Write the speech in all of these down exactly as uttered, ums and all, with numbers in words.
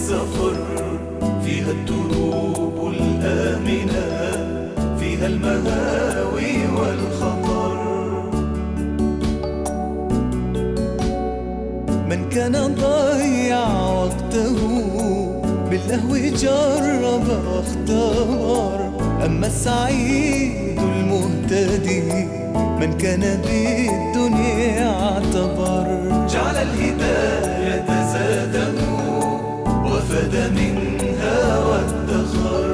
السفر، فيها الدروب الآمنة، فيها المهاوي والخطر. من كان ضيع وقته باللهو جرب واختار، أما السعيد المهتدي من كان بالدنيا اعتبر. جعل الهداية زاده وفد منها وادخر.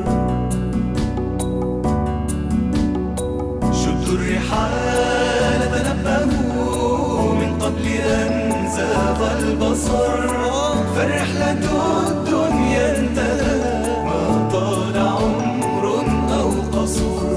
شدوا الرحال تنبهوا من قبل أن زاغ البصر، فالرحلة الدنيا انتهى ما طال عمر أو قصر.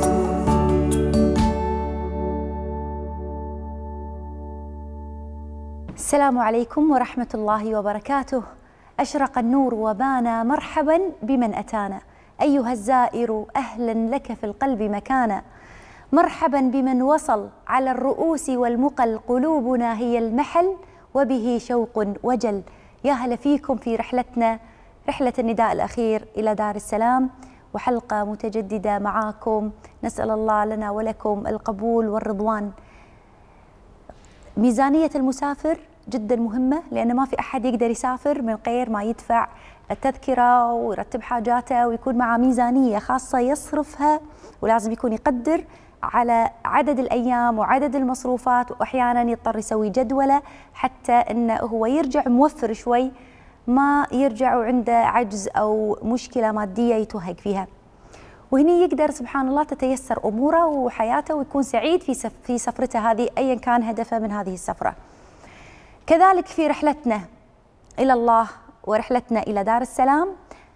السلام عليكم ورحمة الله وبركاته. أشرق النور وبان، مرحبا بمن أتانا. أيها الزائر أهلا لك في القلب مكانا. مرحبا بمن وصل على الرؤوس والمقل، قلوبنا هي المحل وبه شوق وجل. يا هلا فيكم في رحلتنا، رحلة النداء الأخير إلى دار السلام، وحلقة متجددة معاكم. نسأل الله لنا ولكم القبول والرضوان. ميزانية المسافر جدا مهمة، لأن ما في أحد يقدر يسافر من غير ما يدفع التذكرة ويرتب حاجاته ويكون معه ميزانية خاصة يصرفها، ولازم يكون يقدر على عدد الأيام وعدد المصروفات، وأحيانا يضطر يسوي جدولة حتى أنه هو يرجع موفر شوي، ما يرجع وعنده عجز أو مشكلة مادية يتوهق فيها. وهني يقدر سبحان الله تتيسر أموره وحياته ويكون سعيد في في سفرته هذه أيا كان هدفه من هذه السفرة. كذلك في رحلتنا إلى الله ورحلتنا إلى دار السلام،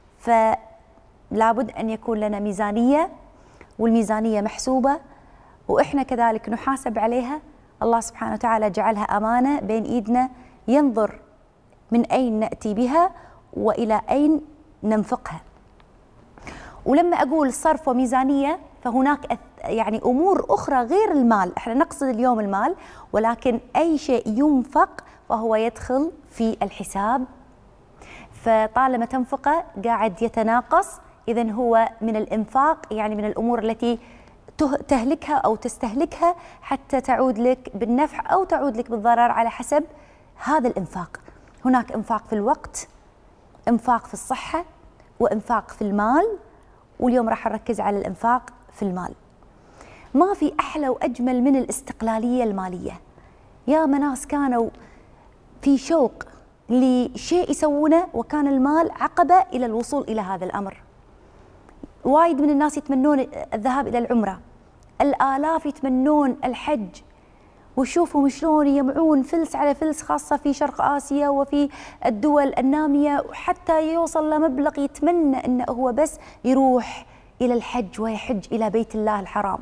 فلا بد أن يكون لنا ميزانية، والميزانية محسوبة، وإحنا كذلك نحاسب عليها. الله سبحانه وتعالى جعلها أمانة بين إيدنا، ينظر من أين نأتي بها وإلى أين ننفقها. ولما أقول صرف وميزانية فهناك يعني أمور أخرى غير المال، إحنا نقصد اليوم المال، ولكن أي شيء ينفق فهو يدخل في الحساب. فطالما تنفقه قاعد يتناقص، إذن هو من الإنفاق، يعني من الأمور التي تهلكها أو تستهلكها حتى تعود لك بالنفع أو تعود لك بالضرر على حسب هذا الإنفاق. هناك إنفاق في الوقت، إنفاق في الصحة، وإنفاق في المال، واليوم راح نركز على الإنفاق في المال. ما في أحلى وأجمل من الاستقلالية المالية. يا ناس كانوا في شوق لشيء يسوونه وكان المال عقبة إلى الوصول إلى هذا الأمر. وايد من الناس يتمنون الذهاب إلى العمرة، الآلاف يتمنون الحج، وشوفوا شلون يجمعون فلس على فلس، خاصة في شرق آسيا وفي الدول النامية، وحتى يوصل لمبلغ يتمنى أنه هو بس يروح إلى الحج ويحج إلى بيت الله الحرام.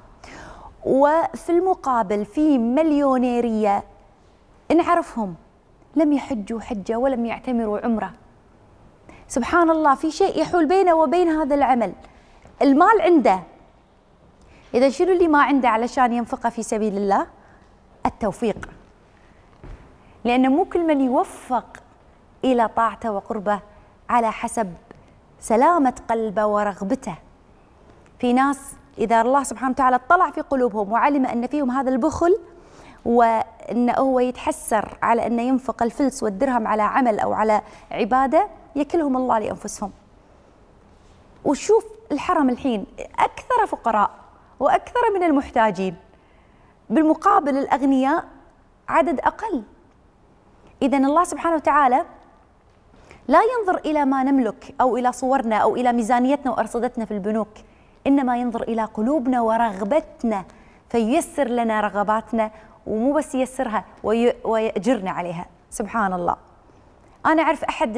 وفي المقابل في مليونيرية نعرفهم لم يحجوا حجة ولم يعتمروا عمرة. سبحان الله، في شيء يحول بينه وبين هذا العمل. المال عنده، إذا شنو اللي ما عنده علشان ينفقه في سبيل الله؟ التوفيق. لأن مو كل من يوفق إلى طاعته وقربه على حسب سلامة قلبه ورغبته. في ناس إذا الله سبحانه وتعالى اطلع في قلوبهم وعلم أن فيهم هذا البخل، وأنه هو يتحسر على أنه ينفق الفلس والدرهم على عمل أو على عبادة، يكلهم الله لأنفسهم. وشوف الحرم الحين أكثر فقراء وأكثر من المحتاجين، بالمقابل الأغنياء عدد أقل. إذن الله سبحانه وتعالى لا ينظر إلى ما نملك أو إلى صورنا أو إلى ميزانيتنا وأرصدتنا في البنوك، إنما ينظر إلى قلوبنا ورغبتنا، فييسر لنا رغباتنا، ومو بس ييسرها ويأجرنا عليها. سبحان الله. أنا أعرف أحد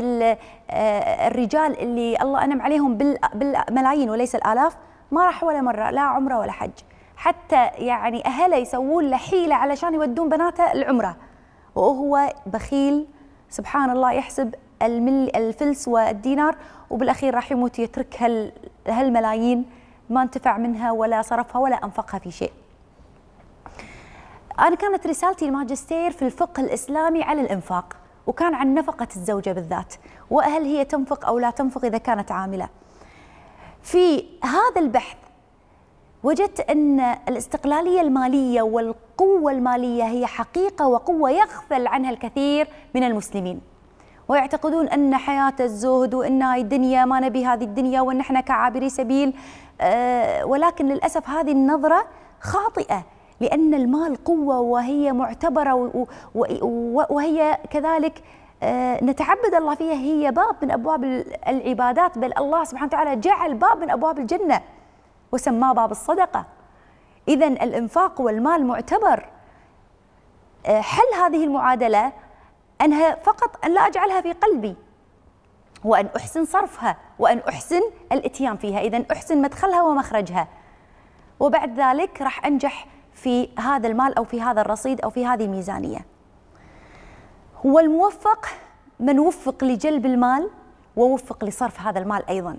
الرجال اللي الله أنعم عليهم بالملايين وليس الآلاف، ما راح ولا مرة لا عمرة ولا حج، حتى يعني أهله يسوون له حيلة علشان يودون بناته العمرة، وهو بخيل سبحان الله، يحسب الفلس والدينار، وبالأخير راح يموت يترك هال هالملايين ما انتفع منها ولا صرفها ولا أنفقها في شيء. أنا كانت رسالتي الماجستير في الفقه الإسلامي على الإنفاق، وكان عن نفقة الزوجة بالذات، وهل هي تنفق أو لا تنفق إذا كانت عاملة. في هذا البحث وجدت أن الاستقلالية المالية والقوة المالية هي حقيقة وقوة يغفل عنها الكثير من المسلمين، ويعتقدون أن حياة الزهد وأن هاي الدنيا ما نبي هذه الدنيا وأن احنا كعابري سبيل، أه ولكن للأسف هذه النظرة خاطئة، لأن المال قوة وهي معتبرة وهي كذلك أه نتعبد الله فيها، هي باب من أبواب العبادات، بل الله سبحانه وتعالى جعل باب من أبواب الجنة وسماه باب الصدقة. إذن الإنفاق والمال معتبر. حل هذه المعادلة أنها فقط أن لا أجعلها في قلبي، وأن أحسن صرفها، وأن أحسن الإتيان فيها، إذن أحسن مدخلها ومخرجها، وبعد ذلك راح أنجح في هذا المال أو في هذا الرصيد أو في هذه الميزانية. هو الموفق من وفق لجلب المال ووفق لصرف هذا المال أيضا.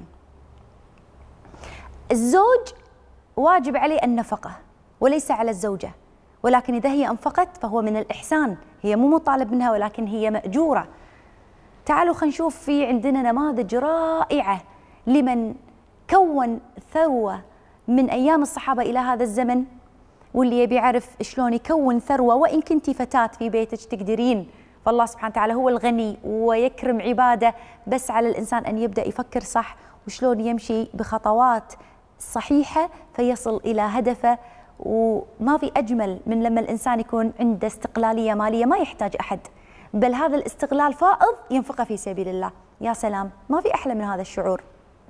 الزوج واجب عليه النفقة وليس على الزوجة، ولكن إذا هي أنفقت فهو من الإحسان، هي مو مطالب منها ولكن هي مأجورة. تعالوا خلينا نشوف، في عندنا نماذج رائعة لمن كون ثروة من أيام الصحابة إلى هذا الزمن، واللي يبي يعرف شلون يكون ثروة وإن كنتي فتاة في بيتك تقدرين، فالله سبحانه وتعالى هو الغني ويكرم عباده، بس على الإنسان أن يبدأ يفكر صح وشلون يمشي بخطوات صحيحة فيصل إلى هدفه. وما في أجمل من لما الإنسان يكون عنده استقلالية مالية، ما يحتاج أحد، بل هذا الاستقلال فائض ينفقه في سبيل الله. يا سلام، ما في أحلى من هذا الشعور.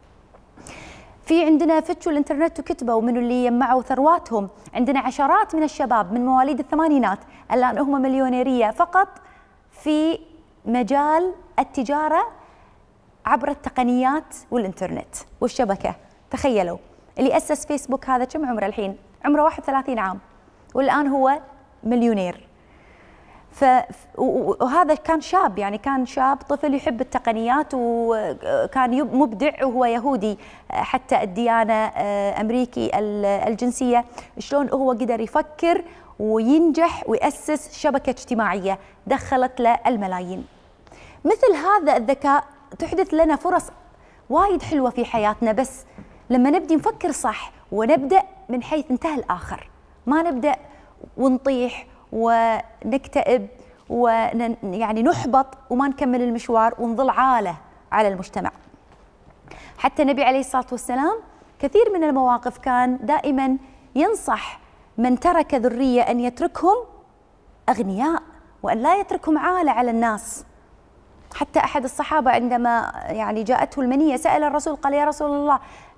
في عندنا فتشوا الانترنت وكتبوا من اللي يجمعوا ثرواتهم، عندنا عشرات من الشباب من مواليد الثمانينات الآن هم مليونيرية فقط في مجال التجارة عبر التقنيات والإنترنت والشبكة. تخيلوا، اللي أسس فيسبوك هذا كم عمره الحين؟ عمره واحد وثلاثين عام، والآن هو مليونير. ف وهذا كان شاب، يعني كان شاب طفل يحب التقنيات وكان مبدع، وهو يهودي حتى الديانة أمريكي الجنسية. شلون هو قدر يفكر وينجح ويأسس شبكة اجتماعية دخلت له الملايين. مثل هذا الذكاء تحدث لنا فرص وايد حلوة في حياتنا، بس لما نبدي نفكر صح ونبدأ من حيث انتهى الآخر، ما نبدأ ونطيح ونكتئب ويعني نحبط وما نكمل المشوار ونظل عالة على المجتمع. حتى النبي عليه الصلاة والسلام كثير من المواقف كان دائما ينصح من ترك ذرية أن يتركهم أغنياء وأن لا يتركهم عالة على الناس. حتى أحد الصحابة عندما يعني جاءته المنية سأل الرسول قال: يا رسول الله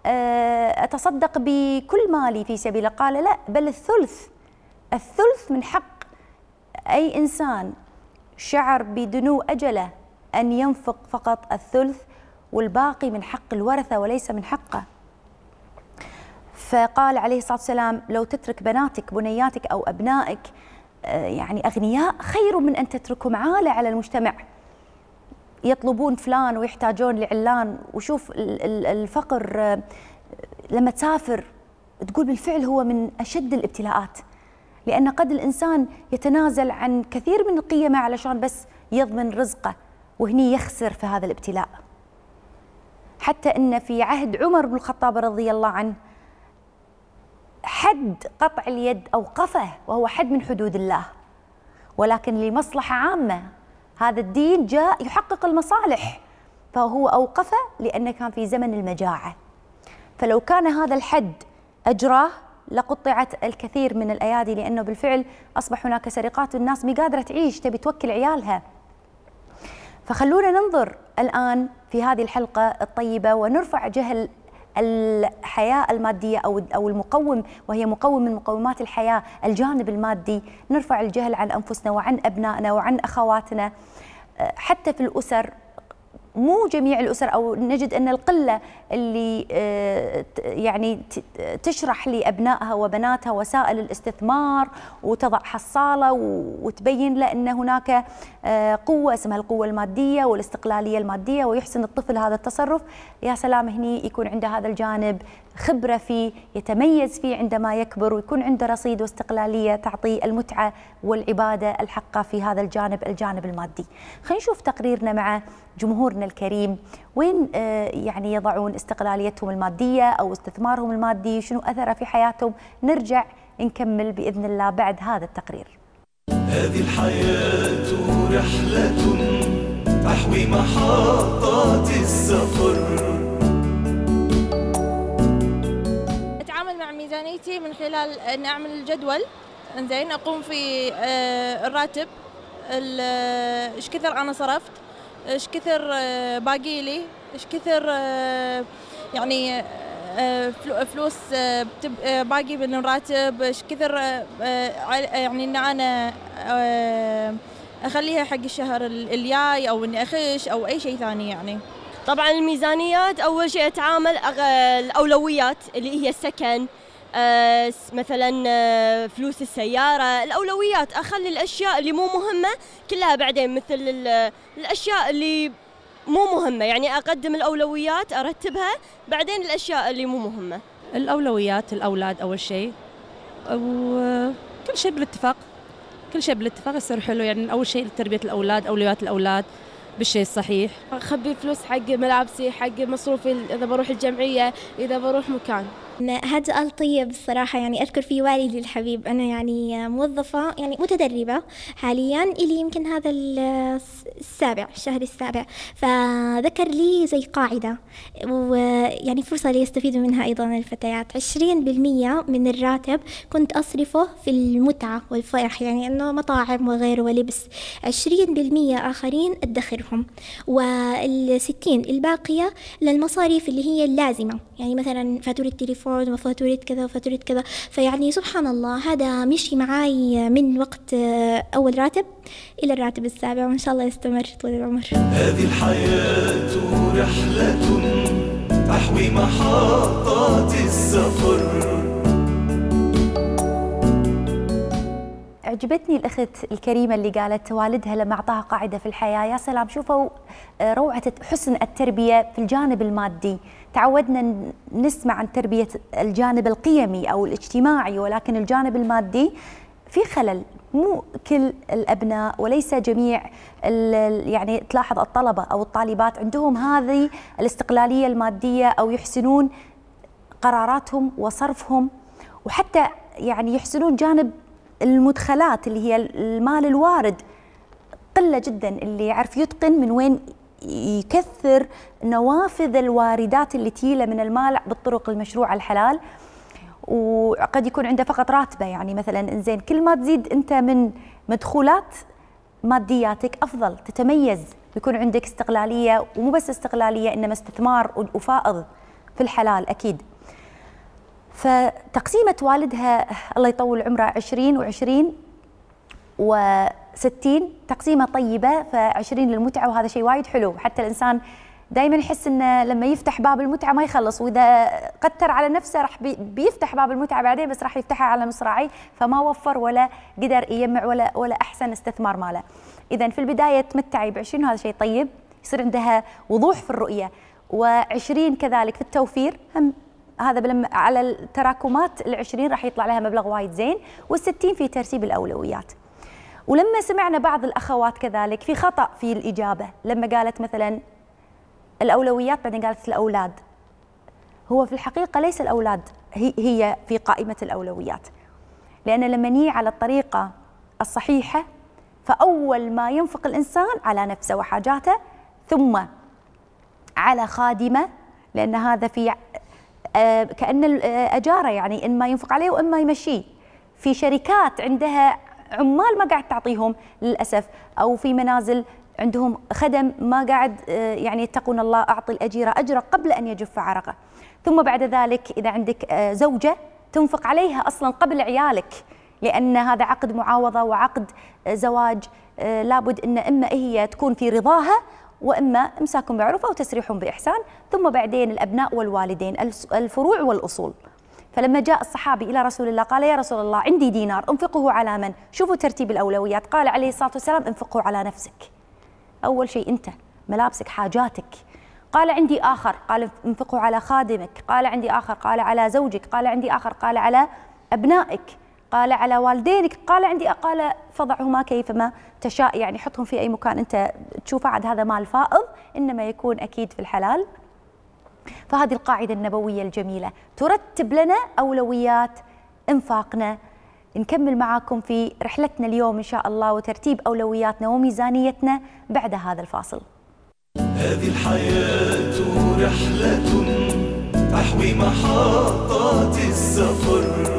أتصدق بكل مالي في سبيله؟ قال: لا، بل الثلث. الثلث من حق أي إنسان شعر بدنو أجله أن ينفق فقط الثلث، والباقي من حق الورثة وليس من حقه. فقال عليه الصلاة والسلام: لو تترك بناتك بنياتك أو أبنائك يعني أغنياء خير من أن تتركهم عالة على المجتمع يطلبون فلان ويحتاجون لعلان. وشوف الفقر لما تسافر تقول بالفعل هو من أشد الابتلاءات، لأن قد الإنسان يتنازل عن كثير من القيمة علشان بس يضمن رزقه، وهني يخسر في هذا الابتلاء. حتى إن في عهد عمر بن الخطاب رضي الله عنه حد قطع اليد أوقفه، وهو حد من حدود الله، ولكن لمصلحة عامة. هذا الدين جاء يحقق المصالح، فهو أوقفه لأنه كان في زمن المجاعة. فلو كان هذا الحد أجراه لقطعت الكثير من الأيادي، لأنه بالفعل أصبح هناك سرقات والناس مي قادرة تعيش، تبي توكل عيالها. فخلونا ننظر الآن في هذه الحلقة الطيبة ونرفع جهل الحياة المادية أو أو المقوم، وهي مقوم من مقومات الحياة، الجانب المادي. نرفع الجهل عن أنفسنا وعن أبنائنا وعن أخواتنا. حتى في الأسر، مو جميع الأسر، أو نجد أن القلة اللي يعني تشرح لأبنائها وبناتها وسائل الاستثمار وتضع حصالة وتبين له أن هناك قوة اسمها القوة المادية والاستقلالية المادية، ويحسن الطفل هذا التصرف. يا سلام، هني يكون عنده هذا الجانب خبرة فيه، يتميز فيه عندما يكبر، ويكون عنده رصيد واستقلالية تعطيه المتعة والعبادة الحقة في هذا الجانب الجانب المادي. خلينا نشوف تقريرنا مع جمهورنا الكريم، وين يعني يضعون استقلاليتهم المادية أو استثمارهم المادي، شنو أثره في حياتهم. نرجع نكمل بإذن الله بعد هذا التقرير. هذه الحياة رحلة تحوي محطات السفر. أتعامل مع ميزانيتي من خلال أن أعمل الجدول، إنزين أقوم في الراتب، إيش كثر أنا صرفت، إيش كثر باقي لي، إيش كثر يعني فلوس باقي من الراتب، إيش كثر يعني إن أنا أخليها حق الشهر الجاي أو إني أخش أو أي شيء ثاني. يعني طبعا الميزانيات أول شيء أتعامل الأولويات اللي هي السكن، مثلا فلوس السيارة، الأولويات أخلي الأشياء اللي مو مهمة كلها بعدين، مثل الأشياء اللي مو مهمة، يعني أقدم الأولويات أرتبها، بعدين الأشياء اللي مو مهمة. الأولويات الأولاد أول شيء، وكل شيء بالاتفاق، كل شيء بالاتفاق يصير حلو. يعني أول شيء تربية الأولاد، أولويات الأولاد بالشيء الصحيح. أخبي فلوس حق ملابسي، حق مصروفي إذا بروح الجمعية، إذا بروح مكان. هذا سؤال طيب الصراحة. يعني أذكر في والدي الحبيب، أنا يعني موظفة يعني متدربة حاليا إلي يمكن هذا السابع الشهر السابع، فذكر لي زي قاعدة ويعني فرصة ليستفيدوا منها أيضا الفتيات. عشرين بالمية من الراتب كنت أصرفه في المتعة والفرح، يعني أنه مطاعم وغيره ولبس. عشرين بالمية آخرين أدخرهم، والستين الباقية للمصاريف اللي هي اللازمة، يعني مثلا فاتورة التليفون وفاتورة كذا وفاتورة كذا. فيعني سبحان الله هذا مشي معاي من وقت أول راتب إلى الراتب السابع، وإن شاء الله يستمر طول العمر. هذه الحياة رحلة تحوي محطات السفر. عجبتني الأخت الكريمة اللي قالت والدها لما أعطاها قاعدة في الحياة. يا سلام، شوفوا روعة حسن التربية في الجانب المادي. تعودنا نسمع عن تربية الجانب القيمي أو الاجتماعي، ولكن الجانب المادي في خلل. مو كل الأبناء وليس جميع يعني تلاحظ الطلبة أو الطالبات عندهم هذه الاستقلالية المادية، أو يحسنون قراراتهم وصرفهم، وحتى يعني يحسنون جانب المدخلات اللي هي المال الوارد. قلة جدا اللي يعرف يتقن من وين يكثر نوافذ الواردات اللي تيله من المال بالطرق المشروعة الحلال، وقد يكون عنده فقط راتبه. يعني مثلا انزين كل ما تزيد انت من مدخولات مادياتك افضل، تتميز، ويكون عندك استقلالية، ومو بس استقلالية انما استثمار وفائض في الحلال اكيد. فتقسيمة والدها الله يطول عمره عشرين وعشرين وستين تقسيمة طيبة، فعشرين للمتعة، وهذا شيء وايد حلو. حتى الإنسان دائما يحس إنه لما يفتح باب المتعة ما يخلص، وإذا قتر على نفسه راح بيفتح باب المتعة بعدين، بس راح يفتحها على مصراعي، فما وفر ولا قدر يجمع ولا ولا أحسن استثمار ماله. إذا في البداية تمتعي بعشرين، وهذا شيء طيب، يصير عندها وضوح في الرؤية. وعشرين كذلك في التوفير، هم هذا بلما على التراكمات العشرين راح يطلع لها مبلغ وايد زين. والستين في ترتيب الأولويات. ولما سمعنا بعض الأخوات كذلك في خطأ في الإجابة، لما قالت مثلا الأولويات بعدين قالت الأولاد. هو في الحقيقة ليس الأولاد هي في قائمة الأولويات، لأن لما نيجي على الطريقة الصحيحة فأول ما ينفق الإنسان على نفسه وحاجاته، ثم على خادمة، لأن هذا في آه كأن الأجارة، يعني إما ينفق عليه وإما يمشيه. في شركات عندها عمال ما قاعد تعطيهم للأسف، أو في منازل عندهم خدم ما قاعد آه يعني يتقون الله، أعطي الأجير أجره قبل أن يجف عرقه. ثم بعد ذلك إذا عندك آه زوجة تنفق عليها أصلا قبل عيالك، لأن هذا عقد معاوضة وعقد آه زواج، آه لابد أن إما هي تكون في رضاها، وإما إمساك بمعروف أو تسريح بإحسان. ثم بعدين الأبناء والوالدين، الفروع والأصول. فلما جاء الصحابي إلى رسول الله قال يا رسول الله عندي دينار أنفقه على من؟ شوفوا ترتيب الأولويات. قال عليه الصلاة والسلام انفقه على نفسك. أول شيء أنت، ملابسك، حاجاتك. قال عندي آخر، قال انفقوا على خادمك، قال عندي آخر قال على زوجك، قال عندي آخر قال على أبنائك، قال على والدينك، قال عندي قال فضعهما كيفما تشاء، يعني حطهم في أي مكان أنت تشوفه، عاد هذا مال فائض إنما يكون أكيد في الحلال. فهذه القاعدة النبوية الجميلة ترتب لنا أولويات إنفاقنا. نكمل معاكم في رحلتنا اليوم إن شاء الله وترتيب أولوياتنا وميزانيتنا بعد هذا الفاصل. هذه الحياة رحلة تحوي محطات السفر.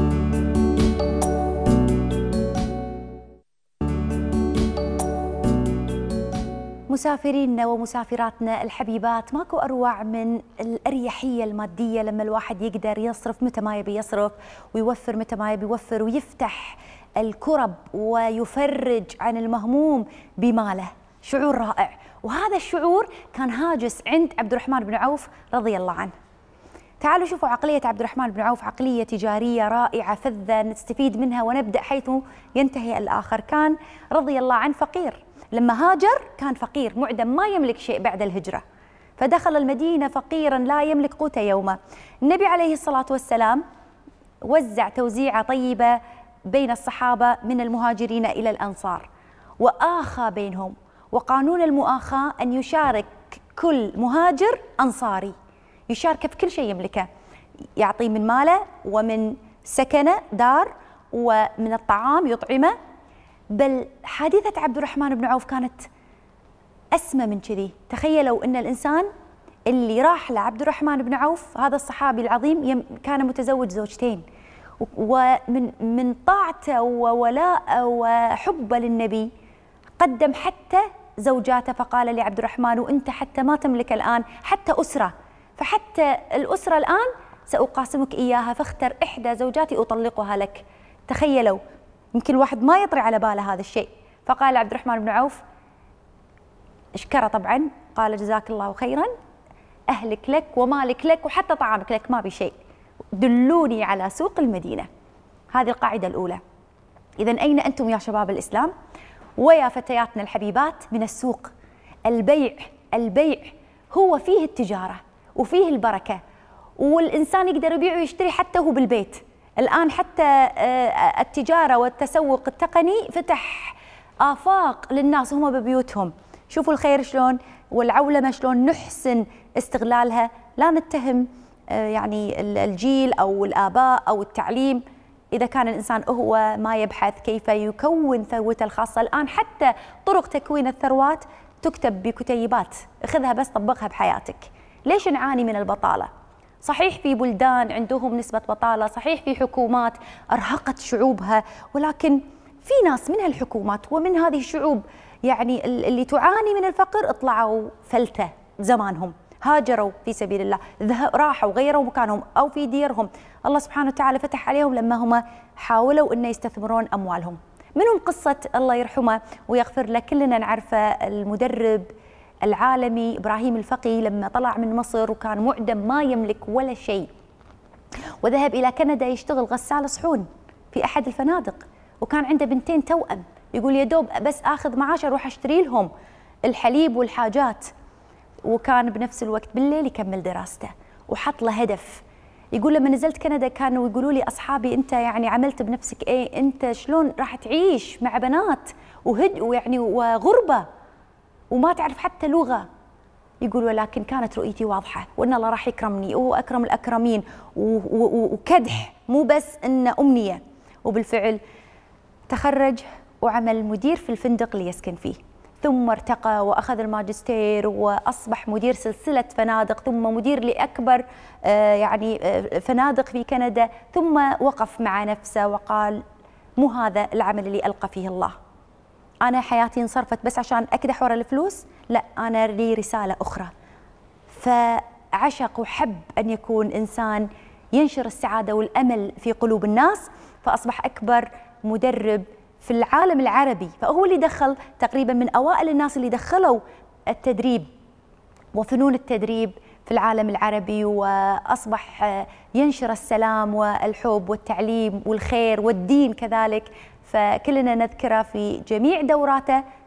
مسافرينا ومسافراتنا الحبيبات، ماكو أروع من الأريحية المادية لما الواحد يقدر يصرف متى ما يبي يصرف ويوفر متى ما يبي يوفر ويفتح الكرب ويفرج عن المهموم بماله. شعور رائع، وهذا الشعور كان هاجس عند عبد الرحمن بن عوف رضي الله عنه. تعالوا شوفوا عقلية عبد الرحمن بن عوف، عقلية تجارية رائعة فذة نستفيد منها ونبدأ حيث ينتهي الآخر. كان رضي الله عنه فقير، لما هاجر كان فقير معدم ما يملك شيء بعد الهجرة، فدخل المدينة فقيرا لا يملك قوت يومه. النبي عليه الصلاة والسلام وزع توزيعة طيبة بين الصحابة من المهاجرين إلى الأنصار، وآخى بينهم، وقانون المؤاخاة أن يشارك كل مهاجر أنصاري، يشارك في كل شيء يملكه، يعطي من ماله ومن سكنه دار ومن الطعام يطعمه. بل حادثة عبد الرحمن بن عوف كانت أسمى من كذي. تخيلوا أن الإنسان اللي راح لعبد الرحمن بن عوف هذا الصحابي العظيم كان متزوج زوجتين، ومن من طاعته وولاءه وحبه للنبي قدم حتى زوجاته، فقال لعبد الرحمن وأنت حتى ما تملك الآن حتى أسرة، فحتى الأسرة الآن سأقاسمك إياها، فاختر إحدى زوجاتي أطلقها لك. تخيلوا، يمكن الواحد ما يطري على باله هذا الشيء. فقال عبد الرحمن بن عوف اشكره طبعا، قال جزاك الله خيرا، أهلك لك ومالك لك وحتى طعامك لك ما بشيء، دلوني على سوق المدينة. هذه القاعدة الأولى. إذن أين أنتم يا شباب الإسلام ويا فتياتنا الحبيبات من السوق؟ البيع، البيع هو فيه التجارة وفيه البركة، والإنسان يقدر يبيع ويشتري حتى هو بالبيت. الآن حتى التجارة والتسوق التقني فتح آفاق للناس هم ببيوتهم. شوفوا الخير شلون والعولمة شلون نحسن استغلالها. لا نتهم يعني الجيل أو الآباء أو التعليم إذا كان الإنسان هو ما يبحث كيف يكون ثروته الخاصة. الآن حتى طرق تكوين الثروات تكتب بكتيبات، اخذها بس طبقها بحياتك. ليش نعاني من البطالة؟ صحيح في بلدان عندهم نسبة بطالة، صحيح في حكومات أرهقت شعوبها، ولكن في ناس من هالحكومات ومن هذه الشعوب يعني اللي تعاني من الفقر اطلعوا فلتة زمانهم، هاجروا في سبيل الله، راحوا غيروا مكانهم أو في ديرهم، الله سبحانه وتعالى فتح عليهم لما هم حاولوا أن يستثمرون أموالهم. منهم قصة الله يرحمه ويغفر له كلنا نعرفه المدرب العالمي إبراهيم الفقي، لما طلع من مصر وكان معدم ما يملك ولا شيء، وذهب إلى كندا يشتغل غسال صحون في أحد الفنادق، وكان عنده بنتين توأم، يقول يا دوب بس آخذ معاش أروح أشتري لهم الحليب والحاجات، وكان بنفس الوقت بالليل يكمل دراسته وحط له هدف. يقول لما نزلت كندا كانوا يقولوا لي أصحابي أنت يعني عملت بنفسك إيه، أنت شلون راح تعيش مع بنات وهد ويعني وغربة وما تعرف حتى لغة. يقول ولكن كانت رؤيتي واضحة وأن الله راح يكرمني وهو أكرم الأكرمين، وكدح مو بس إن أمنية. وبالفعل تخرج وعمل مدير في الفندق اللي يسكن فيه، ثم ارتقى وأخذ الماجستير وأصبح مدير سلسلة فنادق، ثم مدير لأكبر يعني فنادق في كندا، ثم وقف مع نفسه وقال مو هذا العمل اللي ألقى فيه الله، أنا حياتي انصرفت بس عشان أكدح ورا الفلوس، لا أنا لي رسالة أخرى. فعشق وحب أن يكون إنسان ينشر السعادة والأمل في قلوب الناس، فأصبح أكبر مدرب في العالم العربي، فهو اللي دخل تقريبا من أوائل الناس اللي دخلوا التدريب وفنون التدريب في العالم العربي، وأصبح ينشر السلام والحب والتعليم والخير والدين كذلك. فكلنا نذكره في جميع دوراته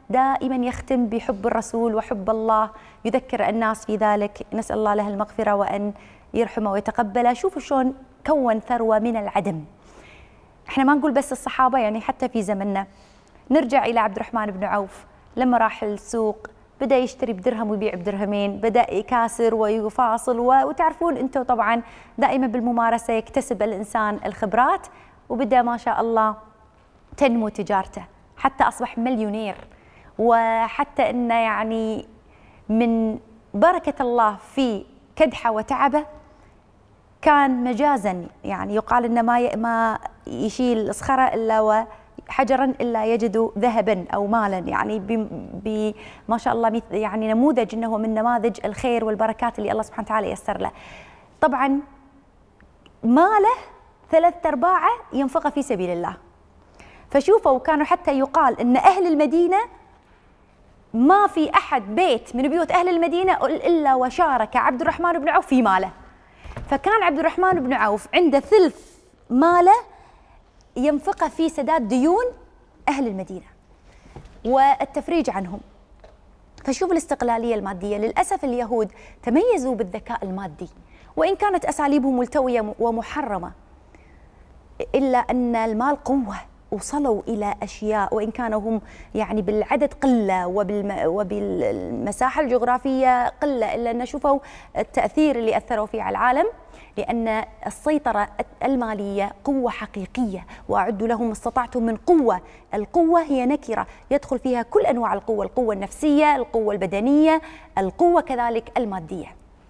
دائما يختم بحب الرسول وحب الله، يذكر الناس في ذلك. نسأل الله له المغفرة وأن يرحمه ويتقبله. شوفوا شلون كون ثروة من العدم. احنا ما نقول بس الصحابة، يعني حتى في زمننا. نرجع إلى عبد الرحمن بن عوف لما راح السوق بدأ يشتري بدرهم ويبيع بدرهمين، بدأ يكاسر ويفاصل، وتعرفون أنتم طبعا دائما بالممارسة يكتسب الإنسان الخبرات، وبدأ ما شاء الله تنمو تجارته حتى أصبح مليونير. وحتى أنه يعني من بركة الله في كدحه وتعبه كان مجازا، يعني يقال أنه ما ما يشيل صخرة إلا وحجرا إلا يجد ذهبا أو مالا، يعني بما شاء الله يعني نموذج أنه من نماذج الخير والبركات اللي الله سبحانه وتعالى يسر له. طبعا ماله ثلاث أرباعه ينفقه في سبيل الله. فشوفوا كانوا حتى يقال أن أهل المدينة ما في أحد بيت من بيوت أهل المدينة إلا وشارك عبد الرحمن بن عوف في ماله. فكان عبد الرحمن بن عوف عنده ثلث ماله ينفقه في سداد ديون أهل المدينة والتفريج عنهم. فشوف الاستقلالية المادية. للأسف اليهود تميزوا بالذكاء المادي، وإن كانت أساليبهم ملتوية ومحرمة إلا أن المال قوة، وصلوا إلى أشياء وإن كانوا هم يعني بالعدد قلة وبالمساحة الجغرافية قلة، إلا أن شوفوا التأثير اللي أثروا فيه على العالم، لأن السيطرة المالية قوة حقيقية. وأعدوا لهم ما استطعتم من قوة. القوة هي نكرة يدخل فيها كل أنواع القوة، القوة النفسية، القوة البدنية، القوة كذلك المادية.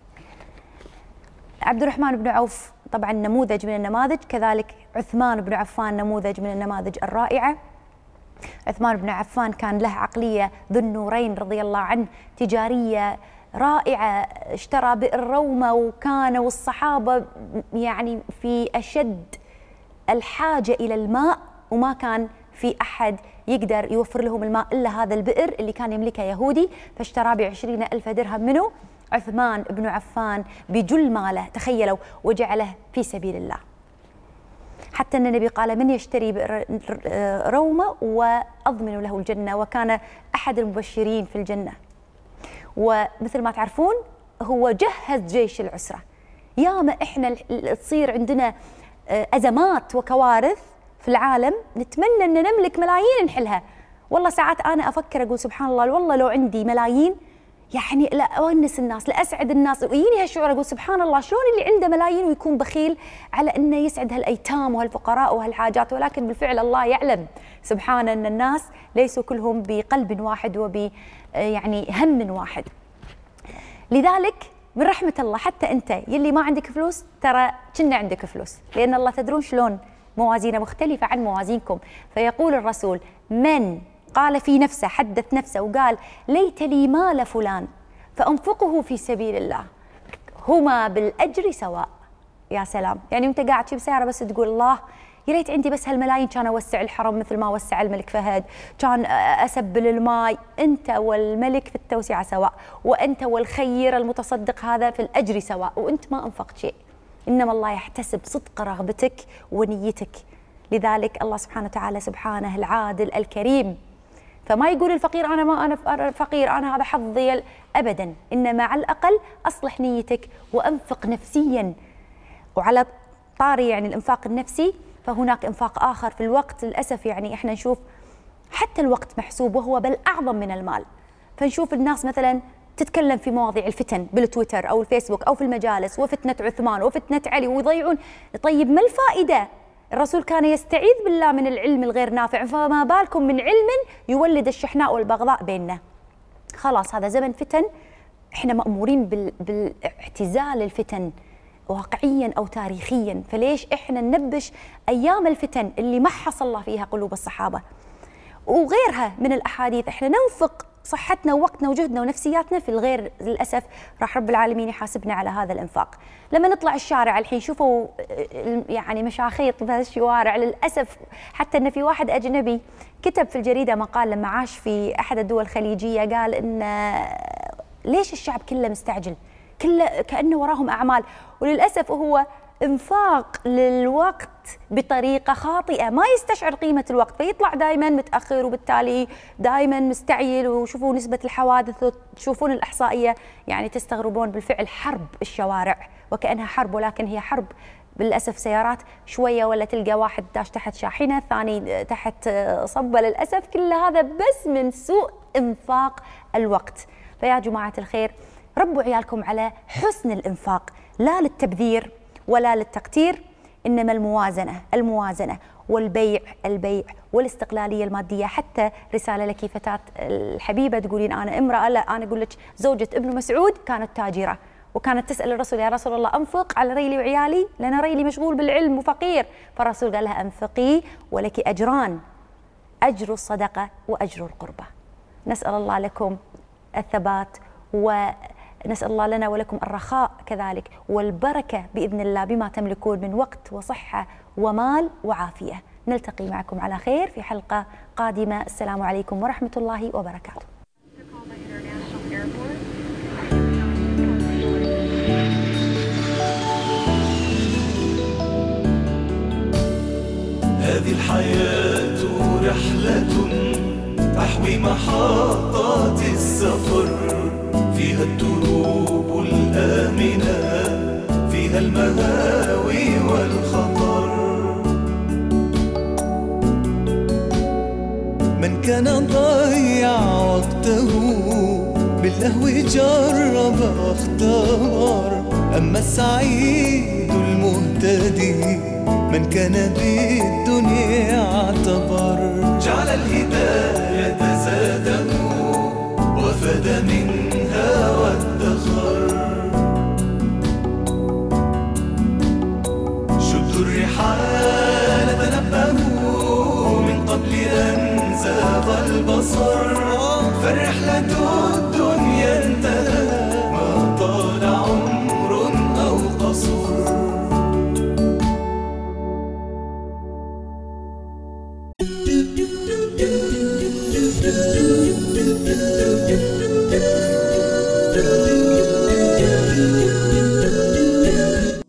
عبد الرحمن بن عوف طبعا نموذج من النماذج، كذلك عثمان بن عفان نموذج من النماذج الرائعة. عثمان بن عفان كان له عقلية ذو النورين رضي الله عنه، تجارية رائعة، اشترى بئر رومة، وكانوا الصحابة يعني في أشد الحاجة إلى الماء، وما كان في أحد يقدر يوفر لهم الماء إلا هذا البئر اللي كان يملكه يهودي، فاشترى بعشرين ألف درهم منه عثمان بن عفان بجل ماله، تخيلوا، وجعله في سبيل الله. حتى أن النبي قال: من يشتري بئر رومة وأضمن له الجنة، وكان أحد المبشرين في الجنة. ومثل ما تعرفون هو جهز جيش العسرة. ياما إحنا تصير عندنا أزمات وكوارث في العالم نتمنى أن نملك ملايين نحلها. والله ساعات أنا أفكر أقول سبحان الله، والله لو عندي ملايين يعني لا أونس الناس، لا أسعد الناس. ويجيني هالشعور أقول سبحان الله، شلون اللي عنده ملايين ويكون بخيل على أنه يسعد هالأيتام وهالفقراء وهالحاجات. ولكن بالفعل الله يعلم سبحانه أن الناس ليسوا كلهم بقلب واحد وب يعني هم واحد. لذلك من رحمة الله حتى أنت يلي ما عندك فلوس ترى كنا عندك فلوس، لأن الله تدرون شلون موازينه مختلفة عن موازينكم. فيقول الرسول: من قال في نفسه، حدث نفسه وقال: ليت لي مال فلان فأنفقه في سبيل الله هما بالأجر سواء. يا سلام، يعني أنت قاعد تجيب سيارة بس تقول الله يا ريت عندي بس هالملايين كان أوسع الحرم مثل ما وسع الملك فهد، كان أسبل الماي. أنت والملك في التوسعة سواء، وأنت والخير المتصدق هذا في الأجر سواء، وأنت ما أنفقت شيء، إنما الله يحتسب صدق رغبتك ونيتك. لذلك الله سبحانه وتعالى سبحانه العادل الكريم، فما يقول الفقير أنا ما أنا فقير أنا هذا حظي أبدا، إنما على الأقل أصلح نيتك وأنفق نفسيا. وعلى طاري يعني الإنفاق النفسي، فهناك إنفاق آخر في الوقت. للأسف يعني إحنا نشوف حتى الوقت محسوب، وهو بل أعظم من المال. فنشوف الناس مثلا تتكلم في مواضيع الفتن بالتويتر أو الفيسبوك أو في المجالس، وفتنة عثمان وفتنة علي، ويضيعون. طيب ما الفائدة؟ الرسول كان يستعيذ بالله من العلم الغير نافع، فما بالكم من علم يولد الشحناء والبغضاء بيننا. خلاص هذا زمن فتن، احنا مأمورين بالاعتزال الفتن واقعيا أو تاريخيا. فليش احنا ننبش أيام الفتن اللي محص الله فيها قلوب الصحابة وغيرها من الأحاديث؟ احنا ننفق صحتنا ووقتنا وجهدنا ونفسياتنا في الغير. للأسف راح رب العالمين يحاسبنا على هذا الإنفاق. لما نطلع الشارع الحين شوفوا يعني مشاخيط بهالشوارع، للأسف حتى أن في واحد أجنبي كتب في الجريدة مقال لما عاش في أحد الدول الخليجية، قال إن ليش الشعب كله مستعجل، كله كأنه وراهم أعمال. وللأسف هو انفاق للوقت بطريقة خاطئة، ما يستشعر قيمة الوقت، فيطلع دائما متأخر وبالتالي دائما مستعجل. وشوفوا نسبة الحوادث وتشوفون الإحصائية، يعني تستغربون بالفعل حرب الشوارع وكأنها حرب، ولكن هي حرب بالأسف. سيارات شوية ولا تلقى واحد داش تحت شاحنة، الثاني تحت صبة، للأسف كل هذا بس من سوء إنفاق الوقت. فيا جماعة الخير، ربوا عيالكم على حسن الإنفاق، لا للتبذير ولا للتقتير، إنما الموازنة الموازنة والبيع البيع والاستقلالية المادية. حتى رسالة لك فتاة الحبيبة تقولين أنا امرأة، لا أنا أقول لك زوجة ابن مسعود كانت تاجرة وكانت تسأل الرسول يا رسول الله أنفق على ريلي وعيالي لأن ريلي مشغول بالعلم وفقير، فالرسول قال لها أنفقي ولك أجران، أجر الصدقة وأجر القربة. نسأل الله لكم الثبات، ونسأل الله لنا ولكم الرخاء كذلك والبركة بإذن الله بما تملكون من وقت وصحة ومال وعافية. نلتقي معكم على خير في حلقة قادمة. السلام عليكم ورحمة الله وبركاته. هذه الحياة رحلة تحوي محطات السفر، فيها الدروب الآمنة، فيها المهاوي والخطر. من كان ضيع وقته باللهو جرب واختار، أما السعيد المهتدي من كان بالدنيا اعتبر. جعل الهداية زاده وفاد منها وادخر. شدوا الرحال تنبهوا من قبل أن زاغ البصر، فالرحلة الدنيا انتهى ما طال عمر أو قصر.